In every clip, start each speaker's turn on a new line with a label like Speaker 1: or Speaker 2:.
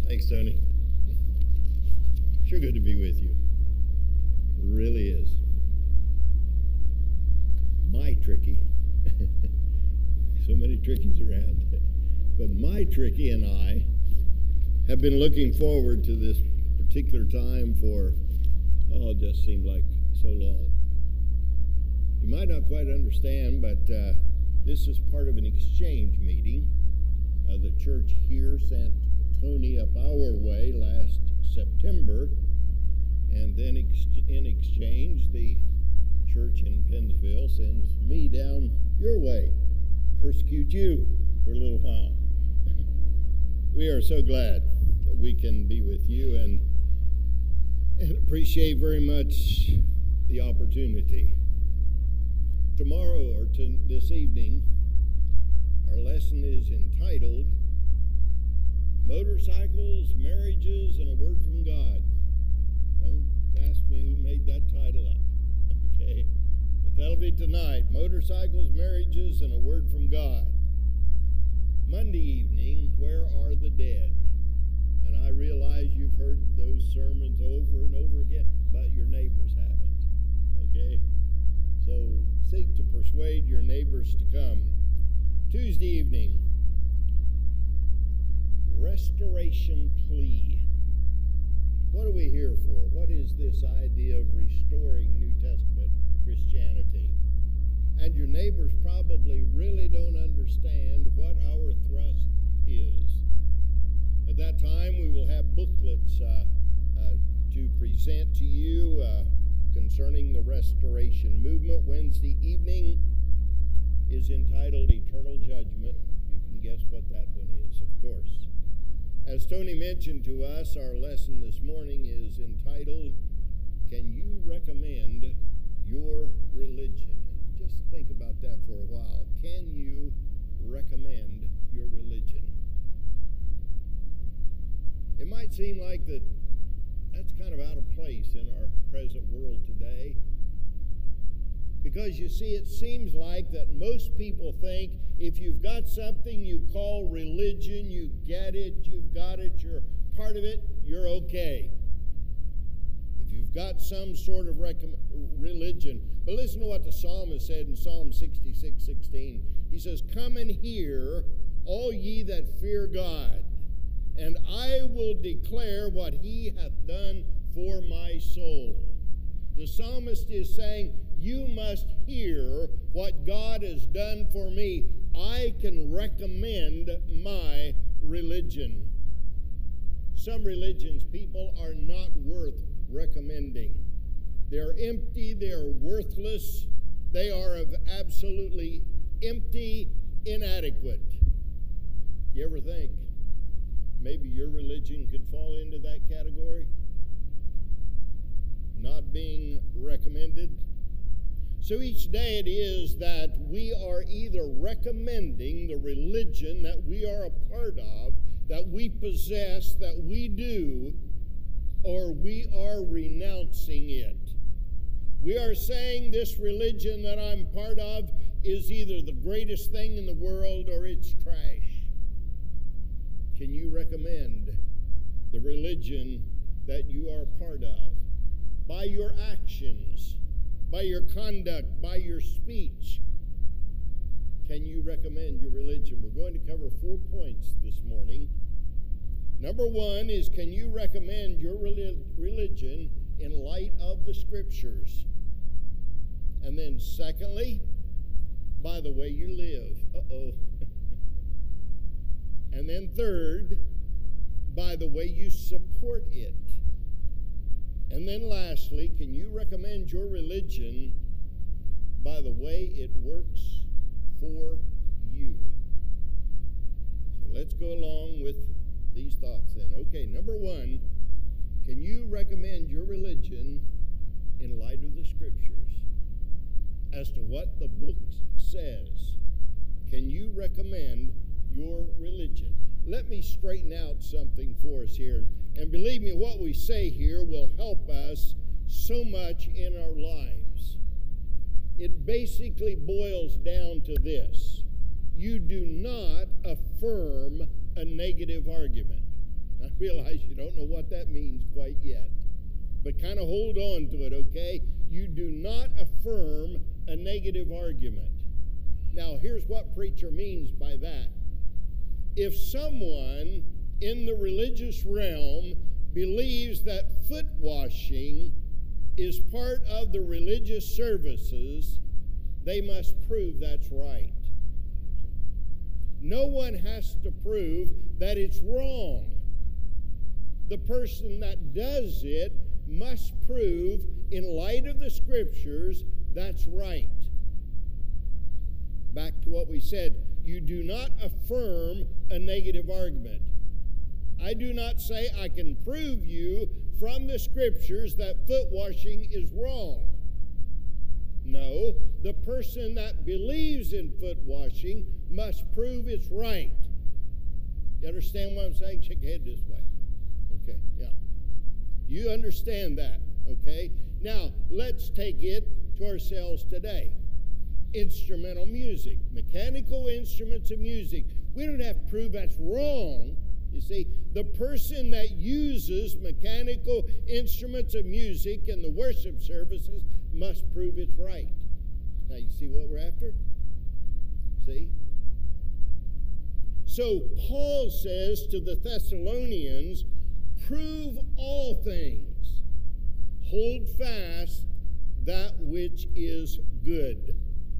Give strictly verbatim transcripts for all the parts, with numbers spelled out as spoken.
Speaker 1: Thanks, Tony. Sure good to be with you. Really is. My Tricky. So many Trickies around. But my Tricky and I have been looking forward to this particular time for, oh, it just seemed like so long. You might not quite understand, but uh, this is part of an exchange meeting. Uh, the church here sent Tony up our way last September, and then ex- in exchange, the church in Pennsville sends me down your way, persecute you for a little while. We are so glad that we can be with you and, and appreciate very much the opportunity. Tomorrow, or to this evening, our lesson is entitled Motorcycles, Marriages, and a Word from God. Don't ask me who made that title up, okay? But that'll be tonight. Motorcycles, Marriages, and a Word from God. Monday evening, Where Are the Dead? And I realize you've heard those sermons over and over again, but your neighbors haven't, okay? So seek to persuade your neighbors to come. Tuesday evening, Restoration Plea. What are we here for? What is this idea of restoring New Testament Christianity? And your neighbors probably really don't understand what our thrust is. At that time, we will have booklets uh, uh, to present to you uh, concerning the Restoration Movement. Wednesday evening is entitled Eternal Judgment. You can guess what that one is, of course. As Tony mentioned to us, our lesson this morning is entitled, Can You Recommend Your Religion? And just think about that for a while. Can you recommend your religion? It might seem like that that's kind of out of place in our present world today. Because you see, it seems like that most people think if you've got something you call religion, you get it, you've got it, you're part of it, you're okay. If you've got some sort of rec- religion. But listen to what the psalmist said in Psalm sixty-six sixteen. He says, Come and hear, all ye that fear God, and I will declare what he hath done for my soul. The psalmist is saying, you must hear what God has done for me. I can recommend my religion. Some religions, people, are not worth recommending. They're empty, they're worthless, they are of absolutely empty, inadequate. You ever think maybe your religion could fall into that category? Not being recommended. So each day it is that we are either recommending the religion that we are a part of, that we possess, that we do, or we are renouncing it. We are saying this religion that I'm part of is either the greatest thing in the world or it's trash. Can you recommend the religion that you are part of? By your actions, by your conduct, by your speech, can you recommend your religion? We're going to cover four points this morning. Number one is, can you recommend your religion in light of the Scriptures? And then secondly, by the way you live. Uh-oh. And then third, by the way you support it. And then lastly, can you recommend your religion by the way it works for you? So let's go along with these thoughts then. Okay, number one, can you recommend your religion in light of the Scriptures as to what the book says? Can you recommend your religion? Let me straighten out something for us here. And believe me, what we say here will help us so much in our lives. It basically boils down to this. You do not affirm a negative argument. I realize you don't know what that means quite yet, but kind of hold on to it, okay? You do not affirm a negative argument. Now, here's what preacher means by that. If someone in the religious realm believes that foot washing is part of the religious services, they must prove that's right. No one has to prove that it's wrong. The person that does it must prove, in light of the scriptures, that's right. Back to what we said, you do not affirm a negative argument. I do not say I can prove you from the scriptures that foot washing is wrong. No, the person that believes in foot washing must prove it's right. You understand what I'm saying? Shake your head this way. Okay, yeah. You understand that, okay? Now, let's take it to ourselves today. Instrumental music, mechanical instruments of music. We don't have to prove that's wrong. You see, the person that uses mechanical instruments of music in the worship services must prove it's right. Now, you see what we're after? See? So, Paul says to the Thessalonians, prove all things. Hold fast that which is good.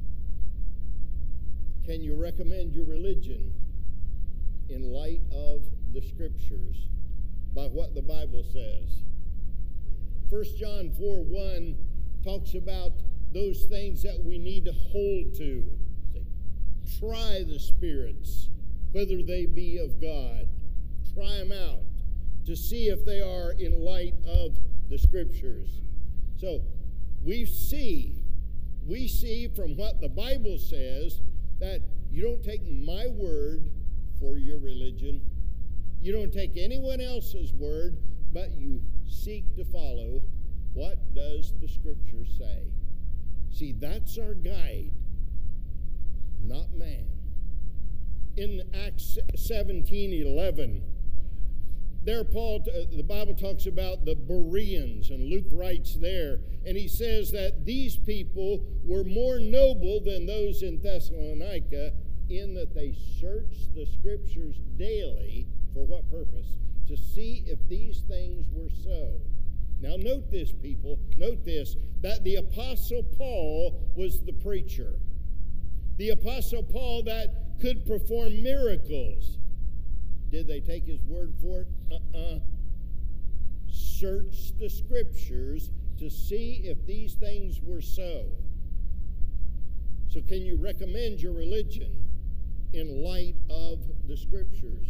Speaker 1: Can you recommend your religion in light of the scriptures by what the Bible says? First John four one talks about those things that we need to hold to. See, try the spirits, whether they be of God. Try them out to see if they are in light of the scriptures. So we see, we see from what the Bible says that you don't take my word for your religion. You don't take anyone else's word, but you seek to follow what does the scripture say. See, that's our guide, not man. In Acts seventeen eleven, there Paul, the Bible talks about the Bereans, and Luke writes there, and he says that these people were more noble than those in Thessalonica in that they searched the scriptures daily. For what purpose? To see if these things were so. Now note this, people, note this, that the Apostle Paul was the preacher. The Apostle Paul that could perform miracles. Did they take his word for it? Uh-uh. Search the scriptures to see if these things were so. So can you recommend your religion in light of the scriptures?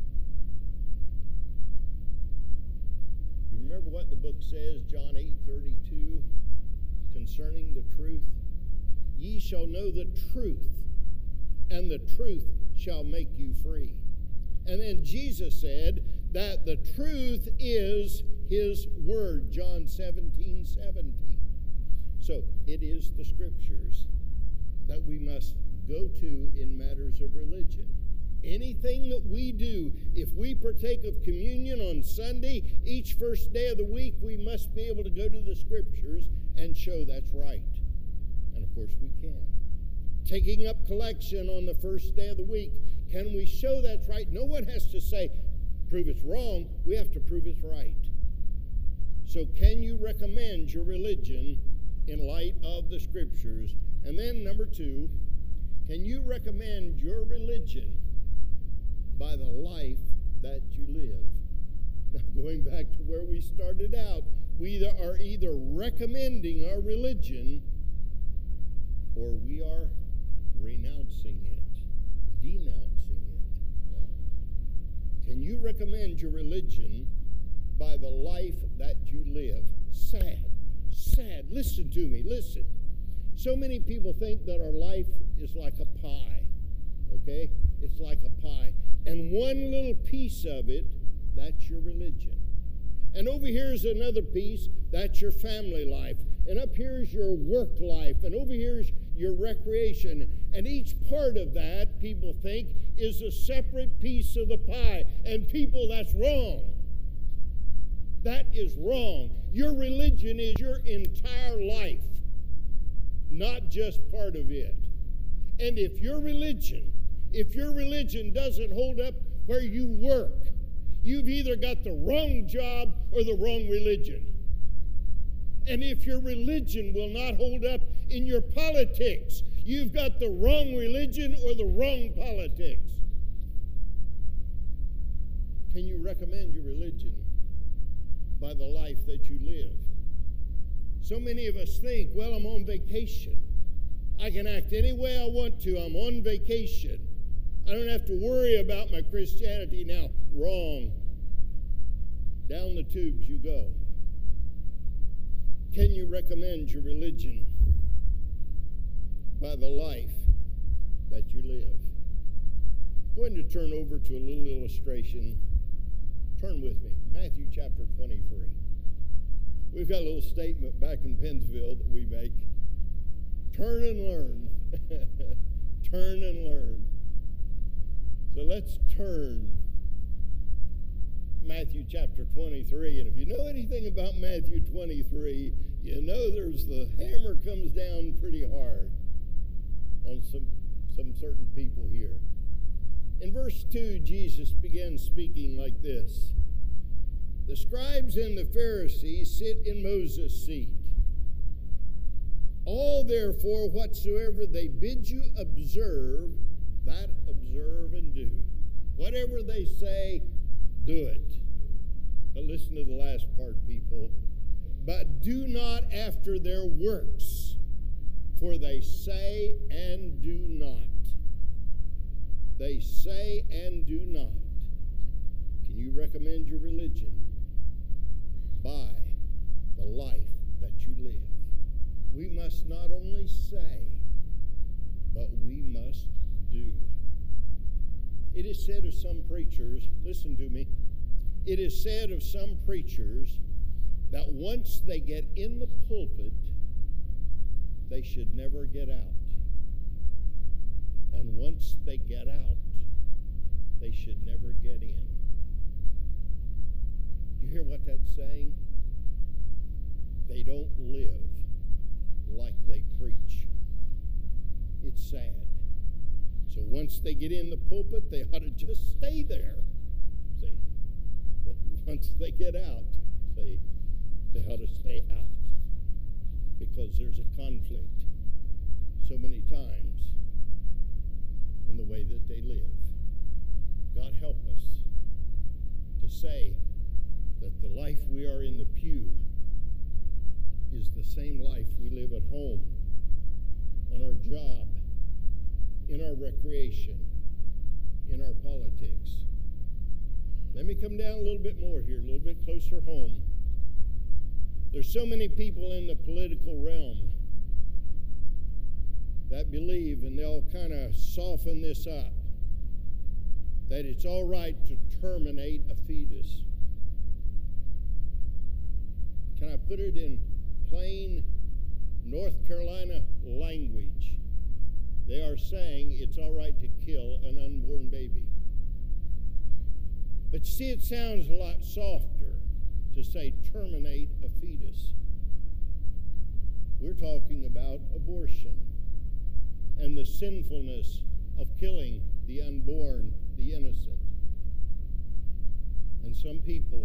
Speaker 1: You remember what the book says, John eight thirty-two, concerning the truth? Ye shall know the truth, and the truth shall make you free. And then Jesus said that the truth is his word, John seventeen seventeen. So it is the scriptures that we must go to in matters of religion. Anything that we do, if we partake of communion on Sunday, each first day of the week, we must be able to go to the scriptures and show that's right. And of course we can. Taking up collection on the first day of the week, can we show that's right? No one has to say, prove it's wrong. We have to prove it's right. So can you recommend your religion in light of the scriptures? And then number two, can you recommend your religion by the life that you live? Now, going back to where we started out, we either are either recommending our religion or we are renouncing it, denouncing it. Can you recommend your religion by the life that you live? Sad, sad. Listen to me, listen. So many people think that our life is like a pie, okay? It's like a pie. And one little piece of it, that's your religion. And over here is another piece, that's your family life. And up here is your work life. And over here is your recreation. And each part of that, people think, is a separate piece of the pie. And people, that's wrong. That is wrong. Your religion is your entire life, not just part of it. And if your religion, if your religion doesn't hold up where you work, you've either got the wrong job or the wrong religion. And if your religion will not hold up in your politics, you've got the wrong religion or the wrong politics. Can you recommend your religion by the life that you live? So many of us think, well, I'm on vacation. I can act any way I want to. I'm on vacation. I don't have to worry about my Christianity now. Wrong. Down the tubes you go. Can you recommend your religion by the life that you live? I'm going to turn over to a little illustration. Turn with me. Matthew chapter twenty-three. We've got a little statement back in Pennsville that we make. Turn and learn. Turn and learn. So let's turn Matthew chapter twenty-three. And if you know anything about Matthew twenty-three, you know there's the hammer comes down pretty hard on some, some certain people here. In verse two, Jesus begins speaking like this. The scribes and the Pharisees sit in Moses' seat. All therefore whatsoever they bid you observe, that observe and do. Whatever they say, do it. But listen to the last part, people. But do not after their works, for they say and do not. They say and do not. Can you recommend your religion by the life that you live? We must not only say, but we must do. It is said of some preachers, listen to me, it is said of some preachers that once they get in the pulpit, they should never get out. And once they get out, they should never get in. You hear what that's saying? They don't live like they preach. It's sad. So once they get in the pulpit, they ought to just stay there. See? But once they get out, see, they ought to stay out. Because there's a conflict so many times in the way that they live. God help us to say that the life we are in the pew is the same life we live at home, on our job, in our recreation, in our politics. Let me come down a little bit more here, a little bit closer home. There's so many people in the political realm that believe, and they'll kind of soften this up, that it's all right to terminate a fetus. Can I put it in plain North Carolina language? They are saying it's all right to kill an unborn baby. But you see, it sounds a lot softer to say terminate a fetus. We're talking about abortion and the sinfulness of killing the unborn, the innocent. And some people,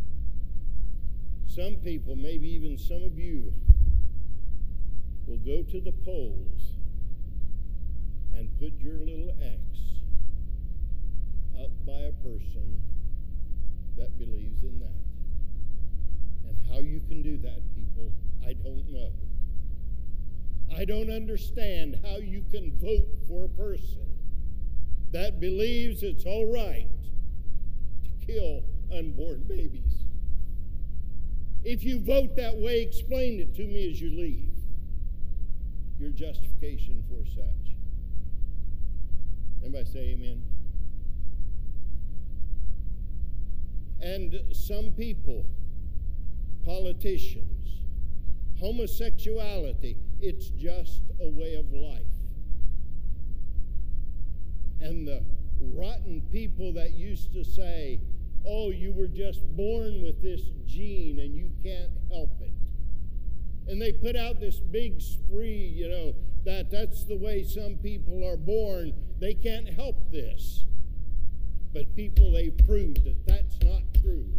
Speaker 1: some people, maybe even some of you, will go to the polls and put your little X up by a person that believes in that. And how you can do that, people, I don't know. I don't understand how you can vote for a person that believes it's all right to kill unborn babies. If you vote that way, explain it to me as you leave. Your justification for such. Everybody say amen. And some people, politicians, homosexuality, it's just a way of life. And the rotten people that used to say, oh, you were just born with this gene and you can't help it. And they put out this big spree, you know, that that's the way some people are born. They can't help this. But people, they proved that that's not true.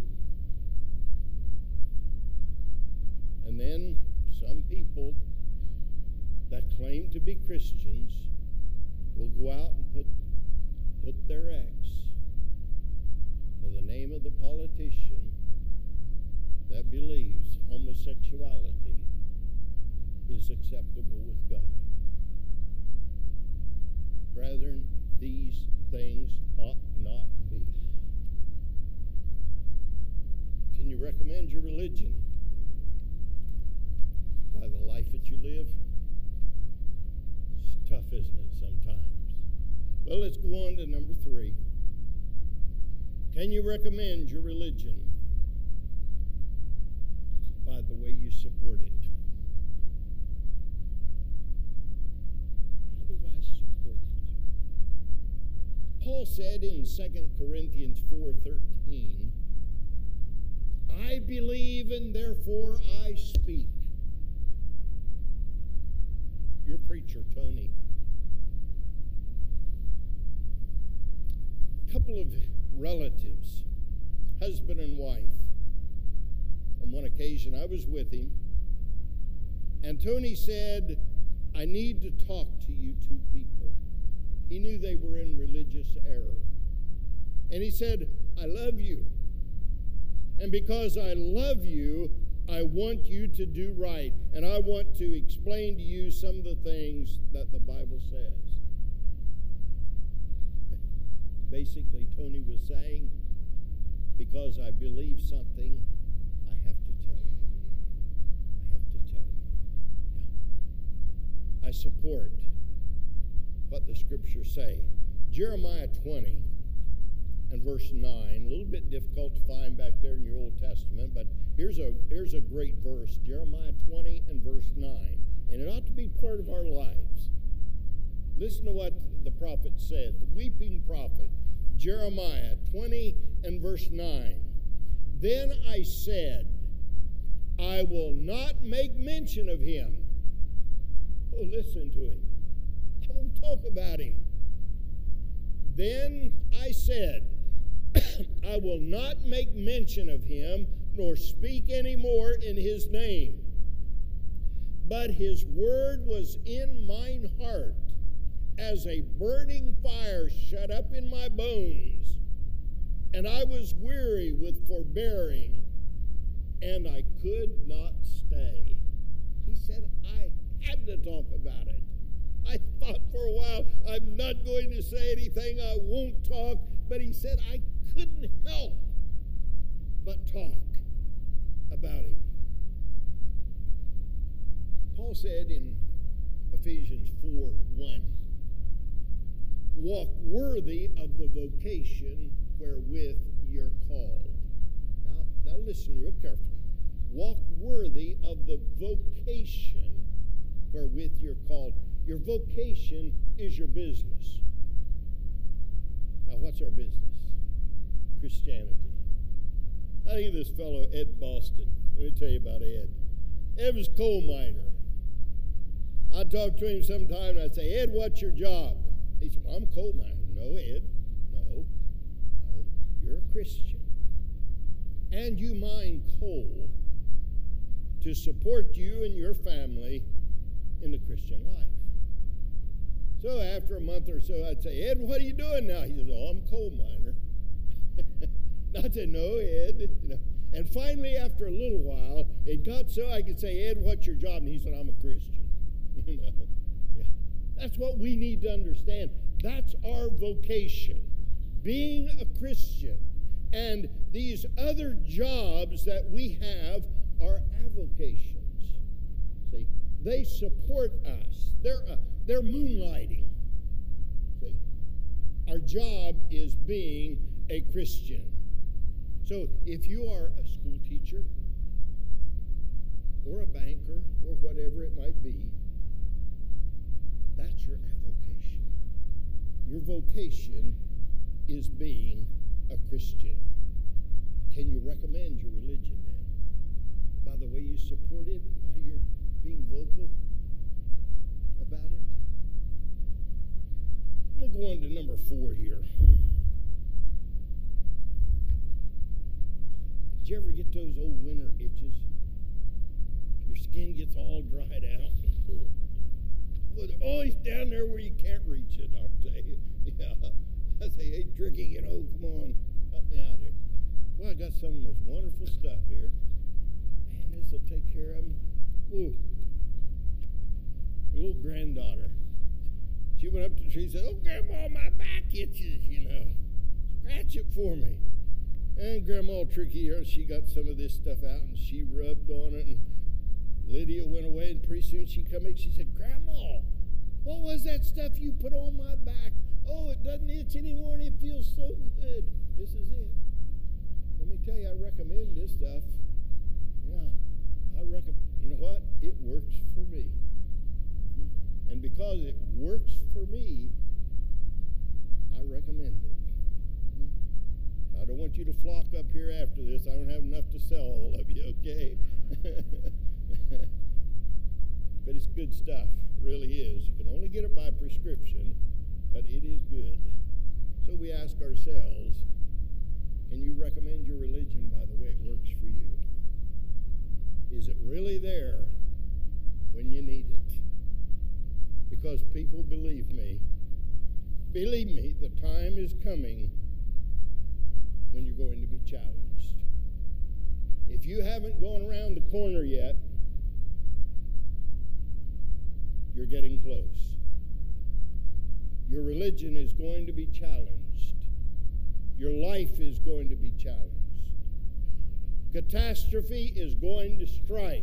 Speaker 1: And then some people that claim to be Christians will go out and put, put their X for the name of the politician that believes homosexuality is acceptable with God. Brethren, these things ought not be. Can you recommend your religion by the life that you live? It's tough, isn't it, sometimes? Well, let's go on to number three. Can you recommend your religion by the way you support it? How do I support it? Paul said in Second Corinthians four thirteen, I believe and therefore I speak. Your preacher, Tony. A couple of relatives, husband and wife. On one occasion, I was with him, and Tony said, I need to talk to you two people. He knew they were in religious error. And he said, I love you. And because I love you, I want you to do right. And I want to explain to you some of the things that the Bible says. Basically, Tony was saying, because I believe something, I have to tell you. I have to tell you. Yeah. I support what the scriptures say. Jeremiah twenty and verse nine, a little bit difficult to find back there in your Old Testament, but here's a, here's a great verse, Jeremiah twenty and verse nine, and it ought to be part of our lives. Listen to what the prophet said, the weeping prophet, Jeremiah twenty and verse nine. Then I said, I will not make mention of him. Oh, listen to him. I won't talk about him. Then I said, I will not make mention of him, nor speak any more in his name. But his word was in mine heart, as a burning fire shut up in my bones. And I was weary with forbearing, and I could not stay. He said, I had to talk about it. I thought for a while, I'm not going to say anything, I won't talk. But he said, I couldn't help but talk about him. Paul said in Ephesians four one, walk worthy of the vocation wherewith you're called. Now, now listen real carefully. Walk worthy of the vocation wherewith you're called. Your vocation is your business. Now, what's our business? Christianity. I think of this fellow, Ed Boston. Let me tell you about Ed. Ed was a coal miner. I'd talk to him sometime, and I'd say, Ed, what's your job? He said, well, I'm a coal miner. No, Ed. No. No. You're a Christian. And you mine coal to support you and your family in the Christian life. So after a month or so, I'd say, Ed, what are you doing now? He said, oh, I'm a coal miner. And I'd say, no, Ed. You know. And finally, after a little while, it got so I could say, Ed, what's your job? And he said, I'm a Christian. You know, yeah. That's what we need to understand. That's our vocation, being a Christian. And these other jobs that we have are avocations. See, they support us. They're uh, they're moonlighting. See, our job is being a Christian. So if you are a school teacher or a banker or whatever it might be, That's your avocation. Your vocation is being a Christian. Can you recommend your religion then? By the way you support it, by your being vocal about it? Let me go on to number four here. Did you ever get those old winter itches? Your skin gets all dried out. Well, they're always down there where you can't reach it, I'll tell you. Yeah. I say, hey, Tricky, you know, come on, help me out here. Well, I got some of the most wonderful stuff here. Man, this will take care of them. Woo. The little granddaughter. She went up to the tree and said, oh, Grandma, my back itches, you know. Scratch it for me. And Grandma Tricky here, she got some of this stuff out and she rubbed on it. And Lydia went away, and pretty soon she come back. She said, Grandma, what was that stuff you put on my back? Oh, it doesn't itch anymore and it feels so good. This is it. Let me tell you, I recommend this stuff. Yeah, I recommend. You know what? It works for me. Mm-hmm. And because it works for me, I recommend it. Mm-hmm. I don't want you to flock up here after this. I don't have enough to sell all of you, okay? But it's good stuff, really is. You can only get it by prescription, but it is good. So we ask ourselves, can you recommend your religion by the way it works for you? Is it really there when you need it? Because people, believe me, believe me, the time is coming when you're going to be challenged. If you haven't gone around the corner yet, you're getting close. Your religion is going to be challenged. Your life is going to be challenged. Catastrophe is going to strike.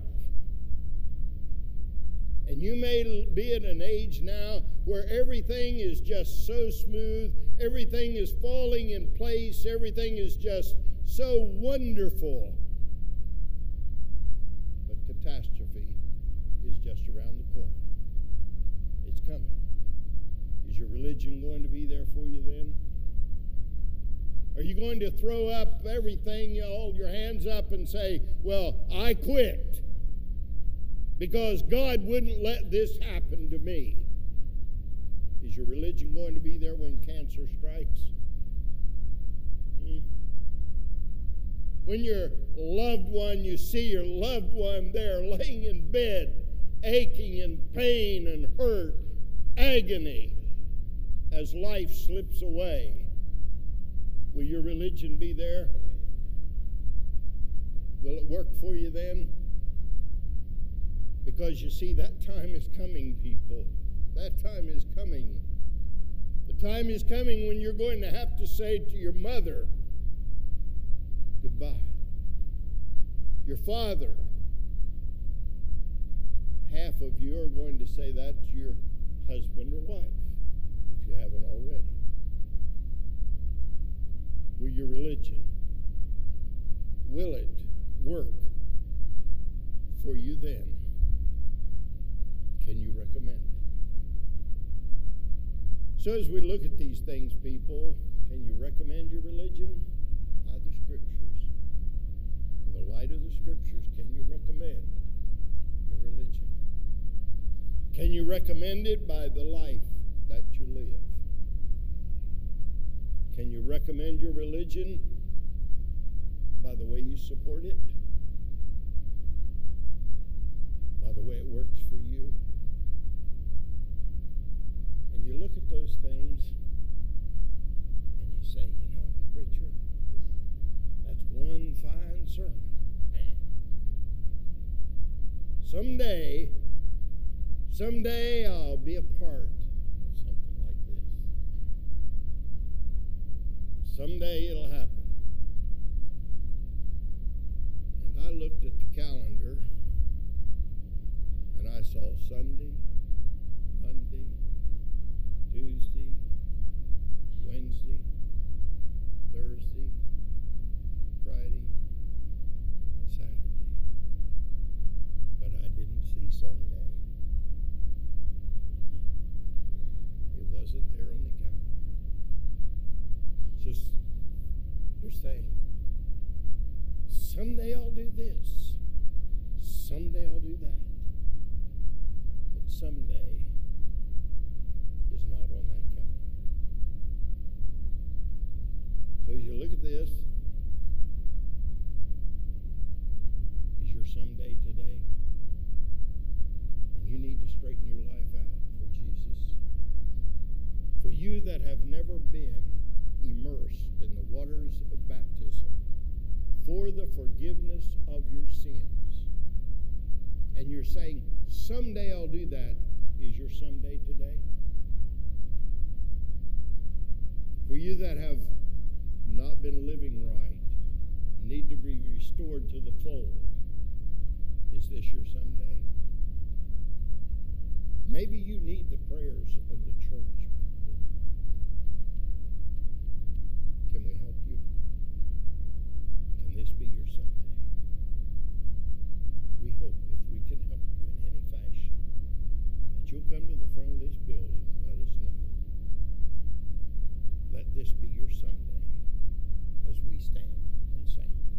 Speaker 1: And you may be at an age now where everything is just so smooth, everything is falling in place, everything is just so wonderful. But catastrophe is just around the corner. It's coming. Is your religion going to be there for you then? Are you going to throw up everything, you hold your hands up and say, well, I quit because God wouldn't let this happen to me? Is your religion going to be there when cancer strikes? Hmm? When your loved one, you see your loved one there laying in bed, aching in pain and hurt, agony, as life slips away, will your religion be there? Will it work for you then? Because you see, that time is coming, people. That time is coming. The time is coming when you're going to have to say to your mother, goodbye. Your father, half of you are going to say that to your husband or wife, if you haven't already. Will your religion, will it work for you then? Can you recommend it? So as we look at these things, people, can you recommend your religion? By the Scriptures. In the light of the Scriptures, can you recommend your religion? Can you recommend it by the life that you live? Can you recommend your religion by the way you support it? By the way it works for you? And you look at those things and you say, you know, preacher, that's one fine sermon. Man. Someday, someday I'll be a part of something like this. Someday it'll happen. And I looked at the calendar and I saw Sunday, Monday, Tuesday, Wednesday, Thursday, Friday, and Saturday. But I didn't see someday. someday I'll do this. Someday I'll do that. But someday is not on that calendar. So as you look at this, is your someday today? And you need to straighten your life out for Jesus. For you that have never been immersed in the waters of baptism for the forgiveness of your sins, and you're saying, someday I'll do that, is your someday today? For you that have not been living right, need to be restored to the fold, is this your someday? Maybe you need the prayers of the church people. Can we help you? Can this be your someday? We hope, if we can help you in any fashion, that you'll come to the front of this building and let us know. Let this be your someday as we stand and sing.